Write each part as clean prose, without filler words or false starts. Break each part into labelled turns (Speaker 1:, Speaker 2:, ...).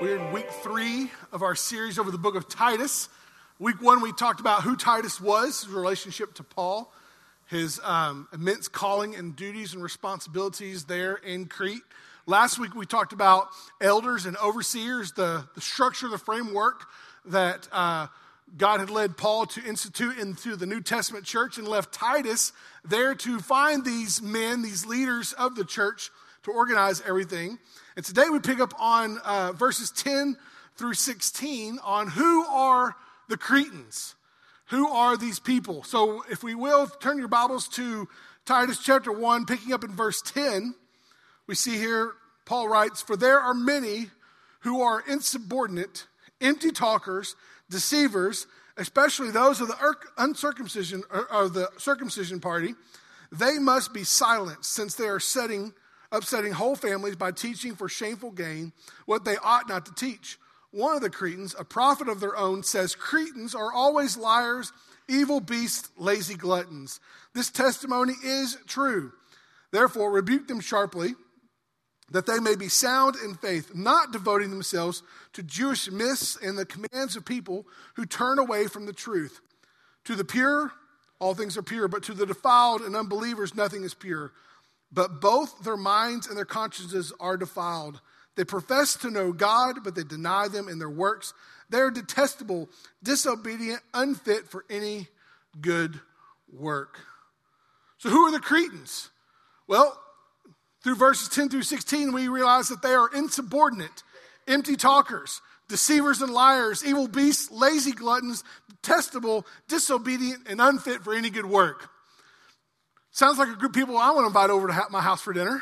Speaker 1: We're in week 3 of our series over the book of Titus. Week 1, we talked about who Titus was, his relationship to Paul, his immense calling and duties and responsibilities there in Crete. Last week, we talked about elders and overseers, the structure, the framework that God had led Paul to institute into the New Testament church, and left Titus there to find these men, these leaders of the church, to organize everything. And today we pick up on verses 10 through 16 on who are the Cretans. Who are these people? So if we will, turn your Bibles to Titus chapter 1, picking up in verse 10. We see here, Paul writes, "For there are many who are insubordinate, empty talkers, deceivers, especially those of the uncircumcision or the circumcision party. They must be silenced, since they are upsetting whole families by teaching for shameful gain what they ought not to teach. One of the Cretans, a prophet of their own, says, 'Cretans are always liars, evil beasts, lazy gluttons.' This testimony is true. Therefore, rebuke them sharply, that they may be sound in faith, not devoting themselves to Jewish myths and the commands of people who turn away from the truth. To the pure, all things are pure, but to the defiled and unbelievers, nothing is pure. But both their minds and their consciences are defiled. They profess to know God, but they deny them in their works. They are detestable, disobedient, unfit for any good work." So who are the Cretans? Well, through verses 10 through 16, we realize that they are insubordinate, empty talkers, deceivers and liars, evil beasts, lazy gluttons, detestable, disobedient, and unfit for any good work. Sounds like a group of people I want to invite over to my house for dinner.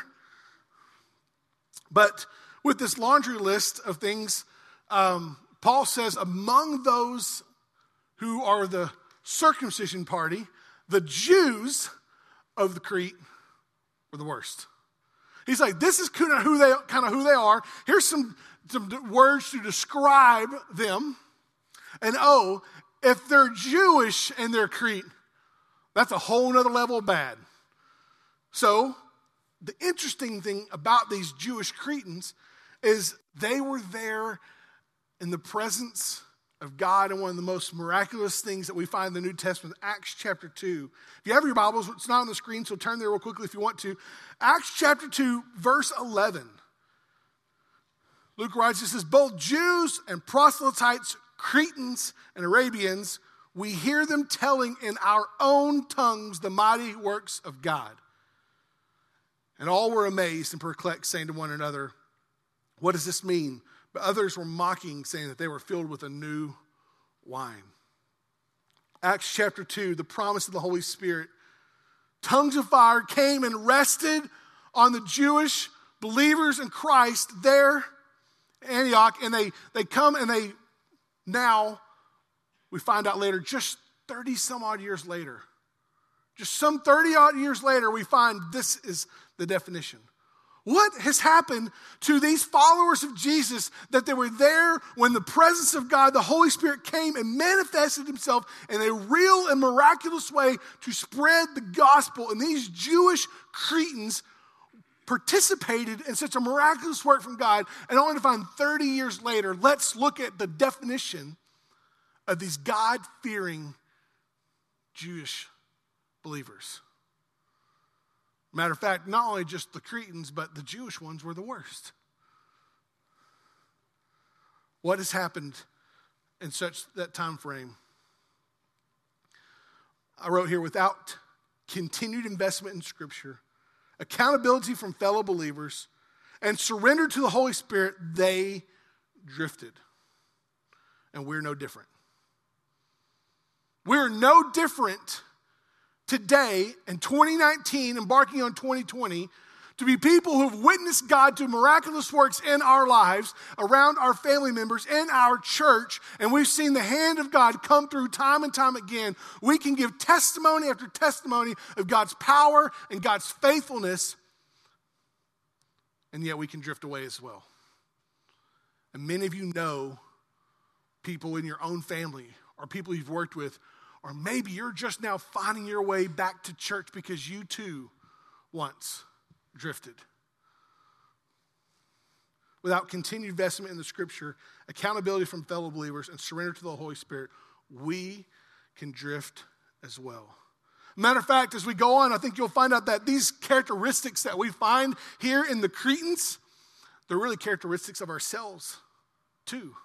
Speaker 1: But with this laundry list of things, Paul says among those who are the circumcision party, the Jews of the Crete were the worst. He's like, this is kind of who they are. Here's some words to describe them. And if they're Jewish and they're Crete, that's a whole nother level of bad. So, the interesting thing about these Jewish Cretans is they were there in the presence of God, and one of the most miraculous things that we find in the New Testament, Acts chapter 2. If you have your Bibles, it's not on the screen, so turn there real quickly if you want to. Acts chapter 2, verse 11. Luke writes, it says, "Both Jews and proselytes, Cretans and Arabians, we hear them telling in our own tongues the mighty works of God. And all were amazed and perplexed, saying to one another, 'What does this mean?' But others were mocking, saying that they were filled with a new wine." Acts chapter 2, the promise of the Holy Spirit. Tongues of fire came and rested on the Jewish believers in Christ there in Antioch. And they come and they now, we find out later, just 30 some odd years later, just some 30 odd years later, we find this is the definition. What has happened to these followers of Jesus that they were there when the presence of God, the Holy Spirit, came and manifested himself in a real and miraculous way to spread the gospel? And these Jewish Cretans participated in such a miraculous work from God, and only to find 30 years later, let's look at the definition of these God-fearing Jewish believers. Matter of fact, not only just the Cretans, but the Jewish ones were the worst. What has happened in such that time frame? I wrote here, without continued investment in Scripture, accountability from fellow believers, and surrender to the Holy Spirit, they drifted. And we're no different. We're no different today in 2019, embarking on 2020, to be people who have witnessed God do miraculous works in our lives, around our family members, in our church, and we've seen the hand of God come through time and time again. We can give testimony after testimony of God's power and God's faithfulness, and yet we can drift away as well. And many of you know people in your own family or people you've worked with, or maybe you're just now finding your way back to church because you too once drifted. without continued investment in the Scripture, accountability from fellow believers, and surrender to the Holy Spirit, we can drift as well. Matter of fact, as we go on, I think you'll find out that these characteristics that we find here in the Cretans, they're really characteristics of ourselves too.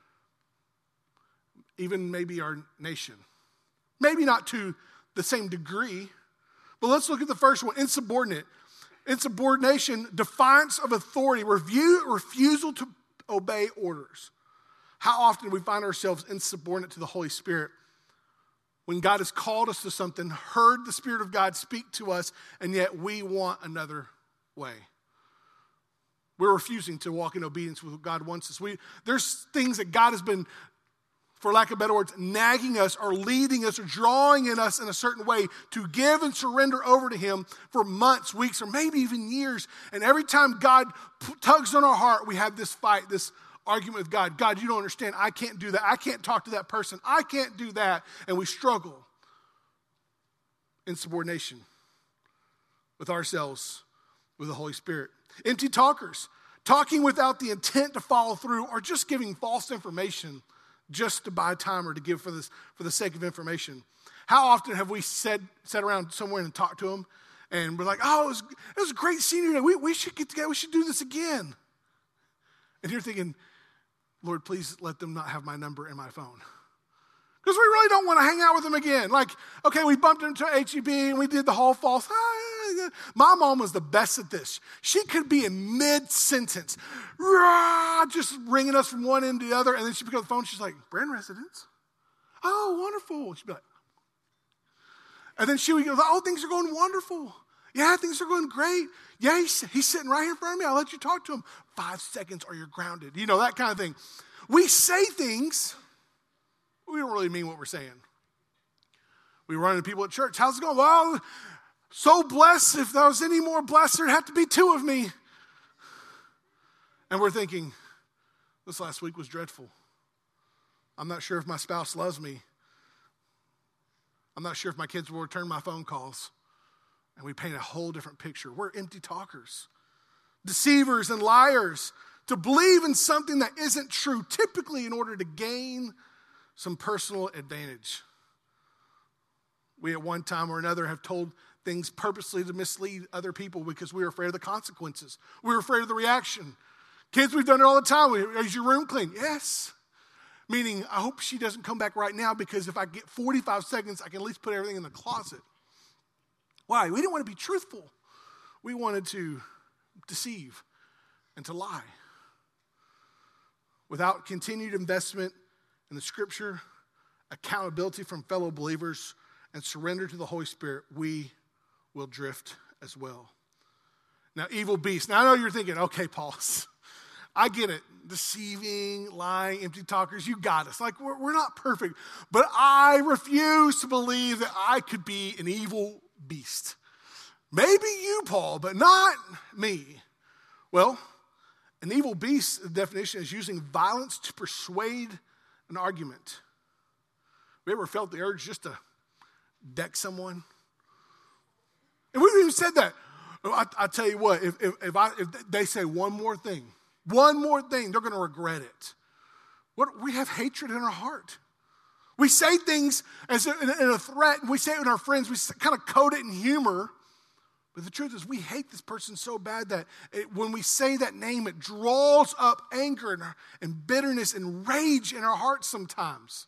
Speaker 1: Even maybe our nation. Maybe not to the same degree, but let's look at the first one, insubordinate. Insubordination, defiance of authority, refusal to obey orders. How often do we find ourselves insubordinate to the Holy Spirit when God has called us to something, heard the Spirit of God speak to us, and yet we want another way? We're refusing to walk in obedience with what God wants us. There's things that God has been, for lack of better words, nagging us or leading us or drawing in us in a certain way to give and surrender over to Him for months, weeks, or maybe even years. And every time God tugs on our heart, we have this fight, this argument with God. God, you don't understand. I can't do that. I can't talk to that person. I can't do that. And we struggle in subordination with ourselves, with the Holy Spirit. Empty talkers, talking without the intent to follow through or just giving false information just to buy time or to give for the sake of information. How often have we sat around somewhere and talked to them and we're like, oh, it was a great senior day. We should get together. We should do this again. And you're thinking, Lord, please let them not have my number in my phone. Because we really don't want to hang out with them again. Like, okay, we bumped into HEB and we did the whole false. My mom was the best at this. She could be in mid-sentence, just ringing us from one end to the other. And then she'd pick up the phone. She's like, Brand Residence? Oh, wonderful. She'd be like, and then she would go, oh, things are going wonderful. Yeah, things are going great. Yeah, he's sitting right here in front of me. I'll let you talk to him. 5 seconds or you're grounded. You know, that kind of thing. We say things, we don't really mean what we're saying. We run into people at church. How's it going? Well, so blessed. If there was any more blessed, there'd have to be 2 of me. And we're thinking, this last week was dreadful. I'm not sure if my spouse loves me. I'm not sure if my kids will return my phone calls. And we paint a whole different picture. We're empty talkers, deceivers and liars, to believe in something that isn't true, typically in order to gain some personal advantage. We at one time or another have told things purposely to mislead other people because we were afraid of the consequences. We were afraid of the reaction. Kids, we've done it all the time. Is your room clean? Yes. Meaning, I hope she doesn't come back right now because if I get 45 seconds, I can at least put everything in the closet. Why? We didn't want to be truthful. We wanted to deceive and to lie. Without continued investment in the Scripture, accountability from fellow believers, and surrender to the Holy Spirit, we will drift as well. Now, evil beasts. Now, I know you're thinking, okay, Paul, I get it. Deceiving, lying, empty talkers, you got us. Like, we're not perfect. But I refuse to believe that I could be an evil beast. Maybe you, Paul, but not me. Well, an evil beast, the definition is using violence to persuade an argument. Have you ever felt the urge just to deck someone? And we've even said that. I tell you what, if they say one more thing, they're going to regret it. We have hatred in our heart. We say things as in a threat, and we say it with our friends. We kind of code it in humor. But the truth is we hate this person so bad that when we say that name, it draws up anger and bitterness and rage in our hearts sometimes.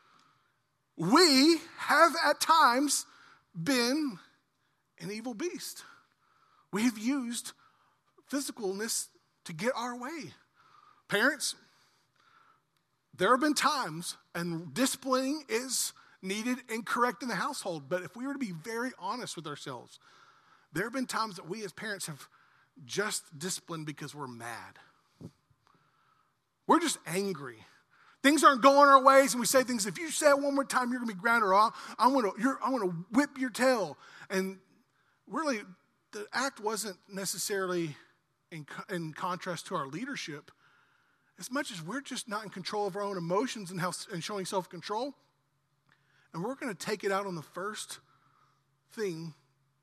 Speaker 1: We have at times been an evil beast. We have used physicalness to get our way. Parents, there have been times, and disciplining is needed and correct in the household, but if we were to be very honest with ourselves, there have been times that we as parents have just disciplined because we're mad. We're just angry. Things aren't going our ways, and we say things, if you say it one more time, you're going to be grounded, or I'm going to whip your tail. And really, the act wasn't necessarily in contrast to our leadership, as much as we're just not in control of our own emotions and showing self-control. And we're going to take it out on the first thing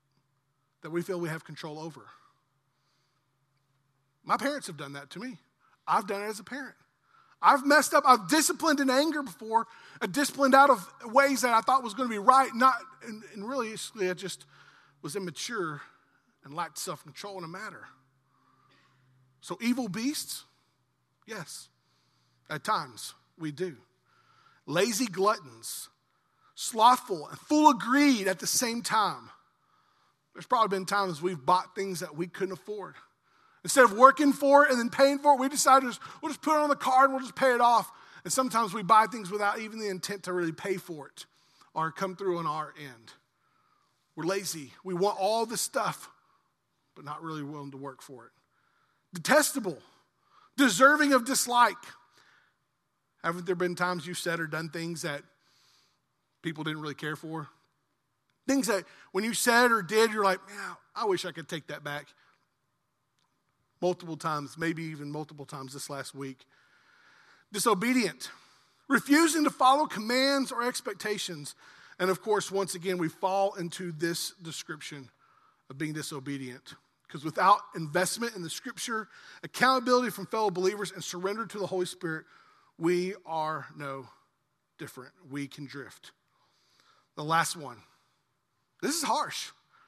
Speaker 1: that we feel we have control over. My parents have done that to me. I've done it as a parent. I've messed up. I've disciplined in anger before. I disciplined out of ways that I thought was going to be right. And really, I just was immature and lacked self-control in a matter. So evil beasts, yes, at times we do. Lazy gluttons, slothful and full of greed at the same time. There's probably been times we've bought things that we couldn't afford. Instead of working for it and then paying for it, we decided we'll just put it on the card and we'll just pay it off. And sometimes we buy things without even the intent to really pay for it or come through on our end. We're lazy. We want all the stuff, but not really willing to work for it. Detestable, deserving of dislike. Haven't there been times you've said or done things that people didn't really care for? Things that when you said or did, you're like, man, I wish I could take that back. Multiple times, maybe even multiple times this last week. Disobedient, refusing to follow commands or expectations. And of course, once again, we fall into this description of being disobedient. Because without investment in the scripture, accountability from fellow believers, and surrender to the Holy Spirit, we are no different. We can drift. The last one. This is harsh.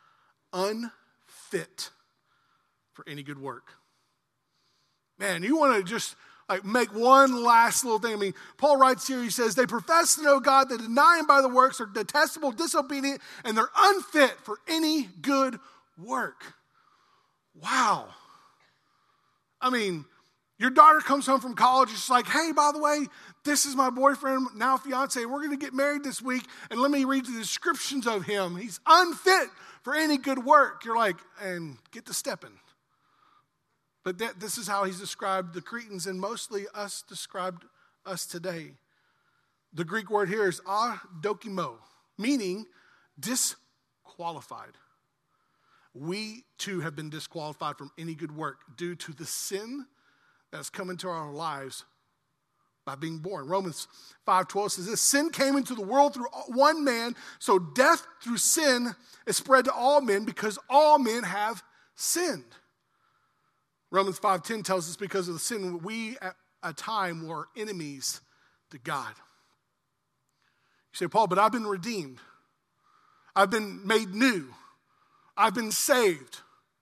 Speaker 1: Unfit for any good work. Man, you want to just make one last little thing. I mean, Paul writes here, he says, they profess to know God, they deny him by the works, are detestable, disobedient, and they're unfit for any good work. Wow. I mean, your daughter comes home from college, it's like, hey, by the way, this is my boyfriend, now fiance, we're going to get married this week, and let me read the descriptions of him. He's unfit for any good work. You're like, and get to stepping. But this is how he's described the Cretans, and mostly us described us today. The Greek word here is adokimo, meaning disqualified. We too have been disqualified from any good work due to the sin that has come into our lives by being born. Romans 5:12 says this, sin came into the world through one man, so death through sin is spread to all men because all men have sinned. Romans 5:10 tells us because of the sin, we at a time were enemies to God. You say, Paul, but I've been redeemed. I've been made new. I've been saved.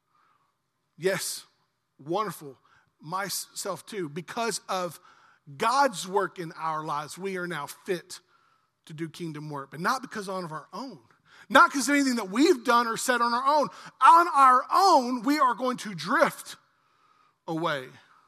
Speaker 1: Yes, wonderful. Myself too. Because of God's work in our lives, we are now fit to do kingdom work, but not because of our own. Not because of anything that we've done or said on our own. On our own, we are going to drift away.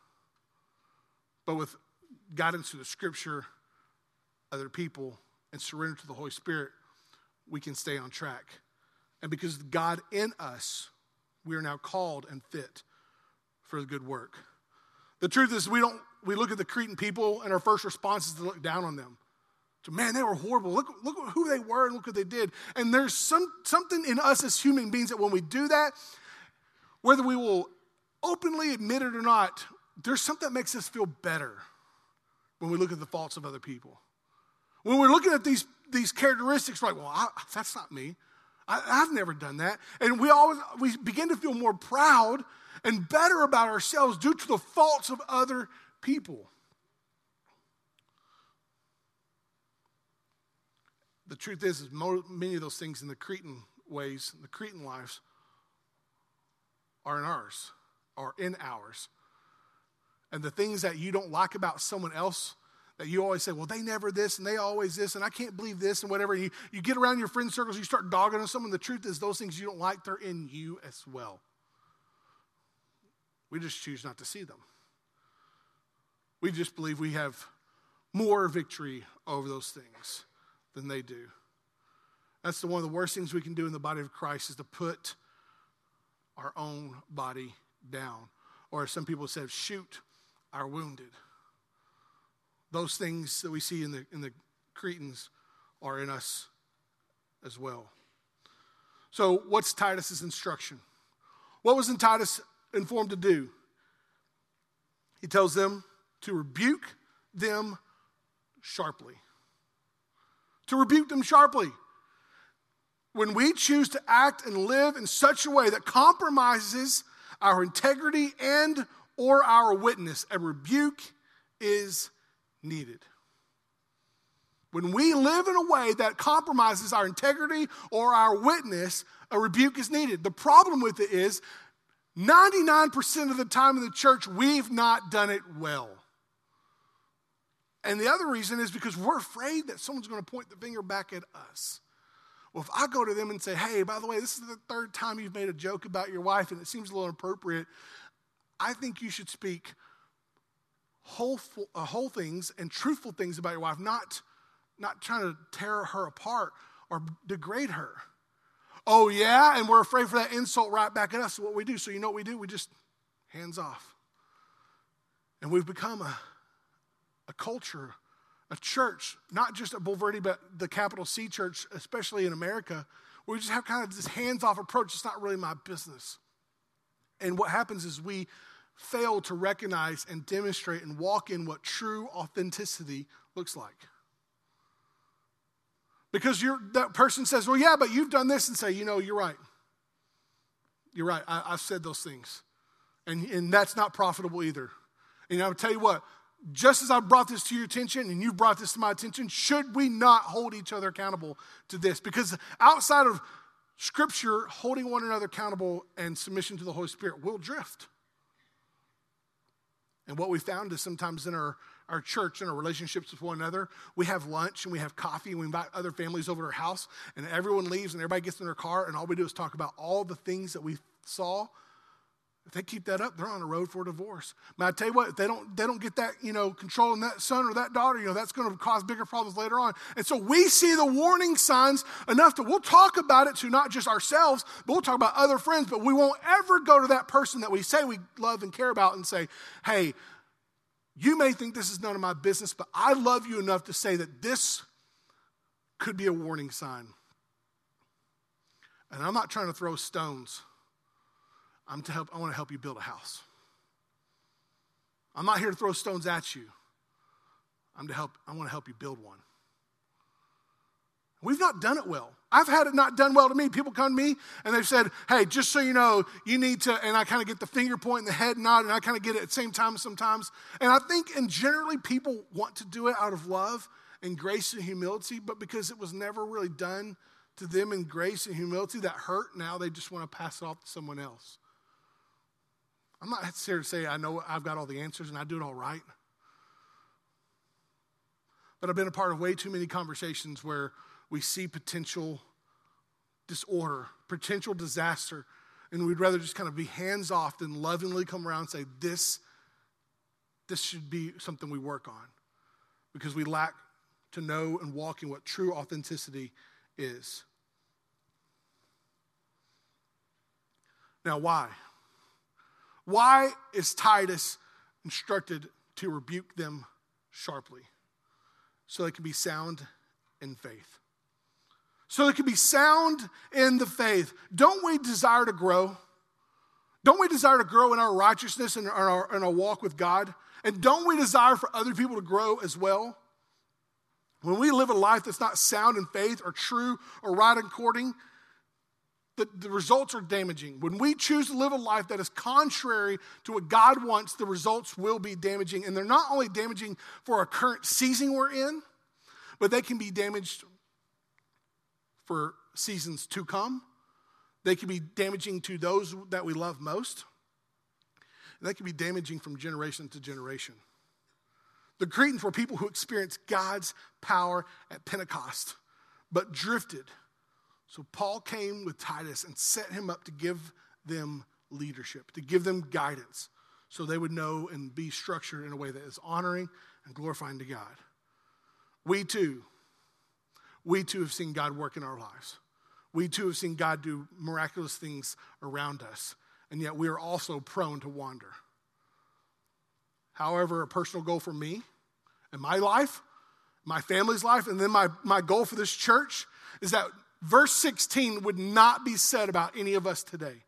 Speaker 1: But with guidance through the scripture, other people, and surrender to the Holy Spirit, we can stay on track. And because of God in us, we are now called and fit for the good work. The truth is we look at the Cretan people and our first response is to look down on them. So, man, they were horrible. Look who they were and look what they did. And there's something in us as human beings that when we do that, whether we will openly admit it or not, there's something that makes us feel better when we look at the faults of other people. When we're looking at these characteristics, we're like, well, that's not me. I've never done that. And we begin to feel more proud and better about ourselves due to the faults of other people. The truth is many of those things in the Cretan ways, the Cretan lives, are in ours. And the things that you don't like about someone else, that you always say, well, they never this, and they always this, and I can't believe this, and whatever. You get around your friend circles, you start dogging on someone. The truth is those things you don't like, they're in you as well. We just choose not to see them. We just believe we have more victory over those things than they do. That's one of the worst things we can do in the body of Christ is to put our own body down. Or as some people said, shoot our wounded. Those things that we see in the Cretans are in us as well. So what's Titus's instruction? What was Titus informed to do? He tells them to rebuke them sharply. To rebuke them sharply. When we choose to act and live in such a way that compromises our integrity and or our witness, a rebuke is needed. When we live in a way that compromises our integrity or our witness, a rebuke is needed. The problem with it is 99% of the time in the church, we've not done it well. And the other reason is because we're afraid that someone's going to point the finger back at us. Well, if I go to them and say, hey, by the way, this is the third time you've made a joke about your wife and it seems a little inappropriate, I think you should speak whole things and truthful things about your wife, not trying to tear her apart or degrade her. Oh, yeah, and we're afraid for that insult right back at us. So what we do, so you know what we do? We just hands off. And we've become a culture, a church, not just at Bulverde, but the capital C church, especially in America, where we just have kind of this hands-off approach. It's not really my business. And what happens is we fail to recognize and demonstrate and walk in what true authenticity looks like. Because that person says, well, yeah, but you've done this, and say, you're right. You're right. I've said those things. And that's not profitable either. And I'll tell you what, just as I brought this to your attention and you've brought this to my attention, should we not hold each other accountable to this? Because outside of Scripture, holding one another accountable and submission to the Holy Spirit will drift. And what we found is sometimes in our church and our relationships with one another, we have lunch and we have coffee and we invite other families over to our house and everyone leaves and everybody gets in their car and all we do is talk about all the things that we saw. If they keep that up, they're on the road for a divorce. But I tell you what, if they don't get that, controlling that son or that daughter, that's going to cause bigger problems later on. And so we see the warning signs enough that we'll talk about it to not just ourselves, but we'll talk about other friends, but we won't ever go to that person that we say we love and care about and say, hey, you may think this is none of my business, but I love you enough to say that this could be a warning sign. And I'm not trying to throw stones. I want to help you build a house. I'm not here to throw stones at you. I want to help you build one. We've not done it well. I've had it not done well to me. People come to me and they've said, hey, just so you know, you need to, and I kind of get the finger point and the head nod, and I kind of get it at the same time sometimes. And I think, and generally people want to do it out of love and grace and humility, but because it was never really done to them in grace and humility that hurt, now they just want to pass it off to someone else. I'm not here to say I know I've got all the answers and I do it all right. But I've been a part of way too many conversations where we see potential disorder, potential disaster, and we'd rather just kind of be hands off than lovingly come around and say, this should be something we work on, because we lack to know and walk in what true authenticity is. Now, why? Why is Titus instructed to rebuke them sharply? So they can be sound in faith. So they can be sound in the faith. Don't we desire to grow? Don't we desire to grow in our righteousness and our walk with God? And don't we desire for other people to grow as well? When we live a life that's not sound in faith or true or right according, the results are damaging. When we choose to live a life that is contrary to what God wants, the results will be damaging. And they're not only damaging for our current season we're in, but they can be damaged for seasons to come. They can be damaging to those that we love most. And they can be damaging from generation to generation. The Cretans were people who experienced God's power at Pentecost, but drifted. So Paul came with Titus and set him up to give them leadership, to give them guidance, so they would know and be structured in a way that is honoring and glorifying to God. We too have seen God work in our lives. We too have seen God do miraculous things around us, and yet we are also prone to wander. However, a personal goal for me and my life, my family's life, and then my goal for this church is that verse 16 would not be said about any of us today.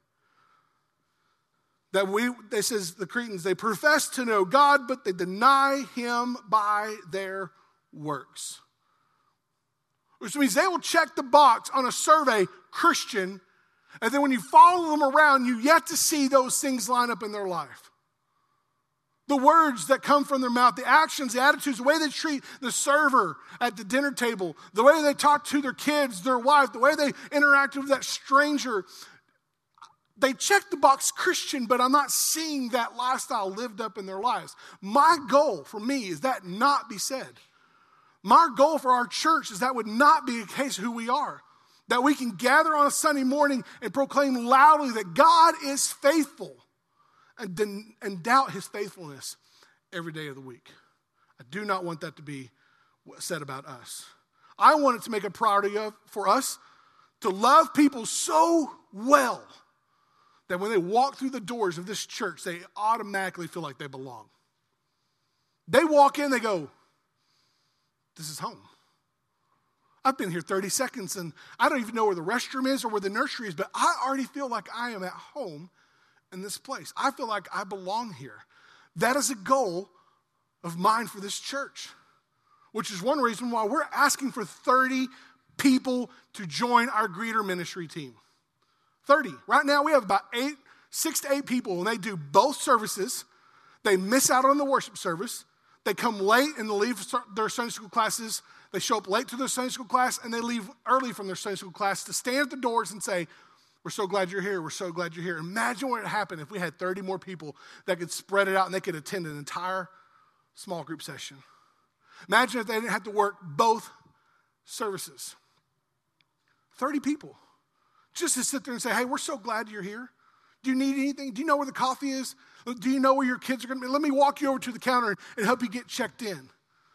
Speaker 1: It says the Cretans, they profess to know God, but they deny him by their works. Which means they will check the box on a survey, Christian, and then when you follow them around, you yet to see those things line up in their life. The words that come from their mouth, the actions, the attitudes, the way they treat the server at the dinner table, the way they talk to their kids, their wife, the way they interact with that stranger. They check the box Christian, but I'm not seeing that lifestyle lived up in their lives. My goal for me is that not be said. My goal for our church is that would not be a case of who we are. That we can gather on a Sunday morning and proclaim loudly that God is faithful and doubt his faithfulness every day of the week. I do not want that to be said about us. I want it to make a priority for us to love people so well that when they walk through the doors of this church, they automatically feel like they belong. They walk in, they go, this is home. I've been here 30 seconds and I don't even know where the restroom is or where the nursery is, but I already feel like I am at home in this place. I feel like I belong here. That is a goal of mine for this church, which is one reason why we're asking for 30 people to join our greeter ministry team. 30. Right now we have about 6 to 8 people, and they do both services. They miss out on the worship service. They come late and they leave their Sunday school classes. They show up late to their Sunday school class, and they leave early from their Sunday school class to stand at the doors and say, we're so glad you're here. We're so glad you're here. Imagine what would happen if we had 30 more people that could spread it out and they could attend an entire small group session. Imagine if they didn't have to work both services. 30 people. Just to sit there and say, hey, we're so glad you're here. Do you need anything? Do you know where the coffee is? Do you know where your kids are going to be? Let me walk you over to the counter and help you get checked in.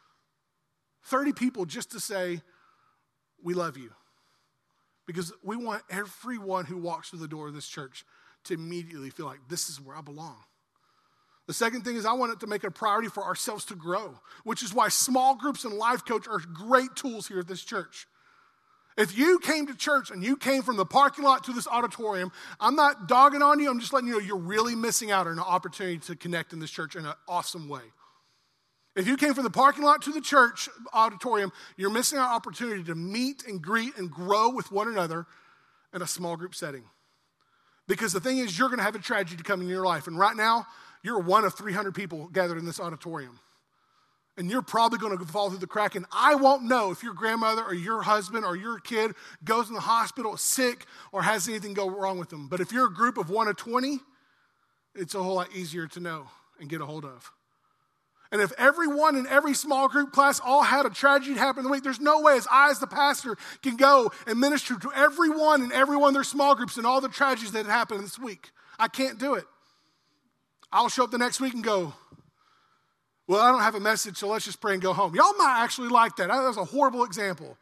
Speaker 1: 30 people just to say, we love you. Because we want everyone who walks through the door of this church to immediately feel like this is where I belong. The second thing is I want it to make it a priority for ourselves to grow, which is why small groups and life coach are great tools here at this church. If you came to church and you came from the parking lot to this auditorium, I'm not dogging on you. I'm just letting you know you're really missing out on an opportunity to connect in this church in an awesome way. If you came from the parking lot to the church auditorium, you're missing an opportunity to meet and greet and grow with one another in a small group setting. Because the thing is, you're going to have a tragedy come in your life. And right now, you're one of 300 people gathered in this auditorium. And you're probably going to fall through the crack. And I won't know if your grandmother or your husband or your kid goes in the hospital sick or has anything go wrong with them. But if you're a group of 1 of 20, it's a whole lot easier to know and get a hold of. And if everyone in every small group class all had a tragedy happen in the week, there's no way as I, as the pastor, can go and minister to everyone in every one of their small groups and all the tragedies that happened this week. I can't do it. I'll show up the next week and go, well, I don't have a message, so let's just pray and go home. Y'all might actually like that. That was a horrible example.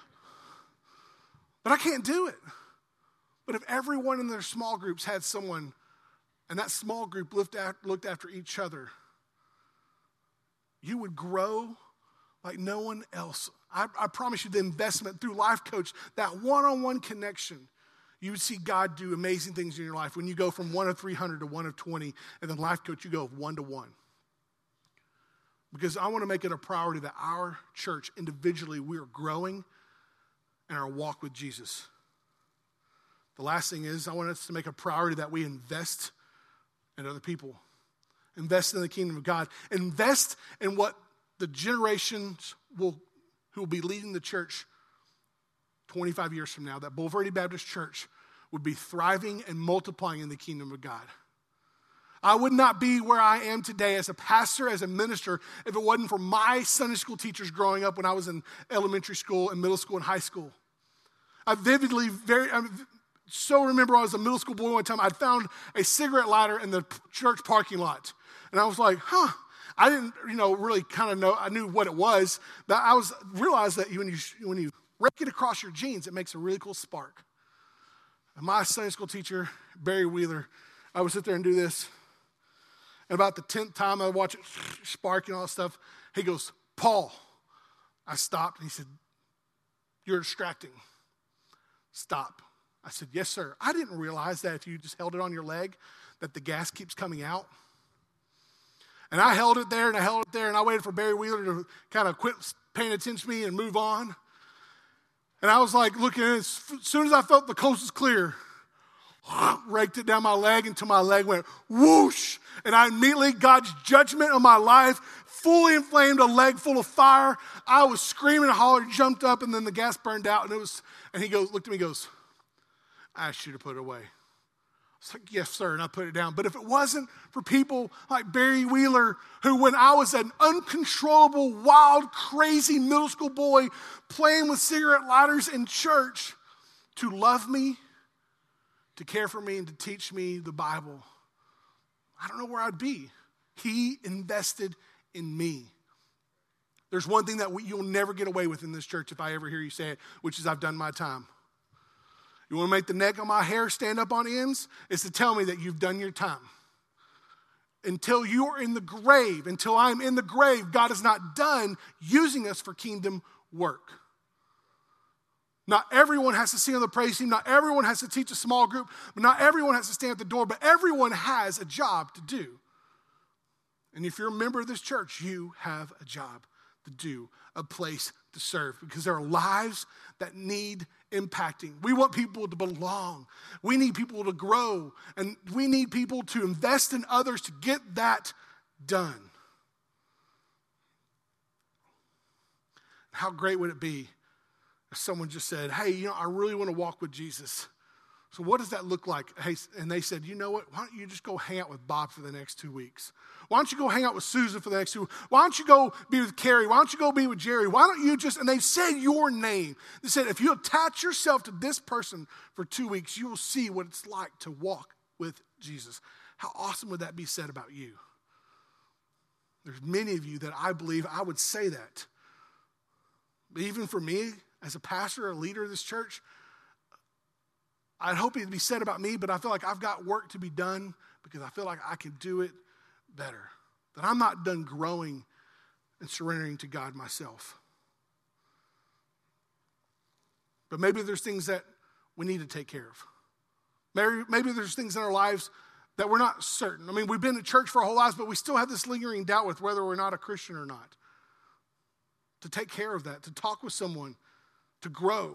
Speaker 1: But I can't do it. But if everyone in their small groups had someone, and that small group looked after each other, you would grow like no one else. I promise you the investment through Life Coach, that one-on-one connection, you would see God do amazing things in your life when you go from 1 of 300 to 1 of 20, and then Life Coach, you go 1 to 1. Because I want to make it a priority that our church, individually, we are growing in our walk with Jesus. The last thing is I want us to make a priority that we invest in other people. Invest in the kingdom of God. Invest in what the generations who will be leading the church 25 years from now, that Bulverde Baptist Church would be thriving and multiplying in the kingdom of God. I would not be where I am today as a pastor, as a minister, if it wasn't for my Sunday school teachers growing up when I was in elementary school and middle school and high school. I so remember I was a middle school boy one time. I'd found a cigarette lighter in the church parking lot. And I was like, I didn't, really kind of know. I knew what it was, but I realized that when you rake it across your jeans, it makes a really cool spark. And my Sunday school teacher, Barry Wheeler, I would sit there and do this. And about the 10th time I would watch it spark and all that stuff, he goes, Paul. I stopped and he said, you're distracting. Stop. I said, yes, sir. I didn't realize that if you just held it on your leg, that the gas keeps coming out. And I held it there and I held it there and I waited for Barry Wheeler to kind of quit paying attention to me and move on. And I was like looking at it. As soon as I felt the coast was clear, raked it down my leg until my leg went whoosh. And I immediately, God's judgment on my life, fully inflamed, a leg full of fire. I was screaming and hollered, jumped up, and then the gas burned out. And he looked at me and goes, I asked you to put it away. I was like, yes, sir, and I put it down. But if it wasn't for people like Barry Wheeler, who when I was an uncontrollable, wild, crazy middle school boy playing with cigarette lighters in church, to love me, to care for me, and to teach me the Bible, I don't know where I'd be. He invested in me. There's one thing that you'll never get away with in this church if I ever hear you say it, which is I've done my time. You want to make the neck on my hair stand up on ends? It's to tell me that you've done your time. Until you are in the grave, until I'm in the grave, God is not done using us for kingdom work. Not everyone has to sing on the praise team. Not everyone has to teach a small group. Not everyone has to stand at the door. But everyone has a job to do. And if you're a member of this church, you have a job to do, a place to serve. Because there are lives that need impacting. We want people to belong. We need people to grow. And we need people to invest in others to get that done. How great would it be if someone just said, hey, I really want to walk with Jesus. So what does that look like? Hey, and they said, you know what? Why don't you just go hang out with Bob for the next 2 weeks? Why don't you go hang out with Susan for the next 2 weeks? Why don't you go be with Carrie? Why don't you go be with Jerry? Why don't you just, and they said your name. They said, if you attach yourself to this person for 2 weeks, you will see what it's like to walk with Jesus. How awesome would that be said about you? There's many of you that I believe I would say that. But even for me, as a pastor or a leader of this church, I'd hope it'd be said about me, but I feel like I've got work to be done because I feel like I can do it better. That I'm not done growing and surrendering to God myself. But maybe there's things that we need to take care of. Maybe there's things in our lives that we're not certain. I mean, we've been at church for our whole lives, but we still have this lingering doubt with whether we're not a Christian or not. To take care of that, to talk with someone, to grow.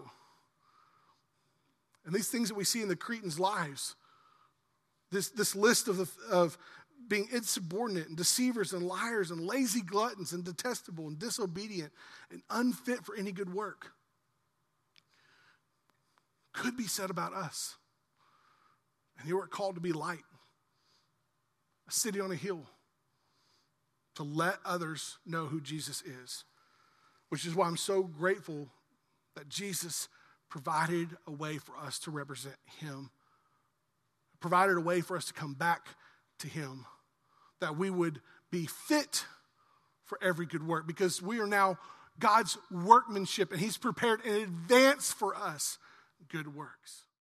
Speaker 1: And these things that we see in the Cretans' lives, this list of being insubordinate and deceivers and liars and lazy gluttons and detestable and disobedient and unfit for any good work, could be said about us. And you are called to be light, a city on a hill, to let others know who Jesus is, which is why I'm so grateful that Jesus provided a way for us to represent him, provided a way for us to come back to him, that we would be fit for every good work because we are now God's workmanship and he's prepared in advance for us good works.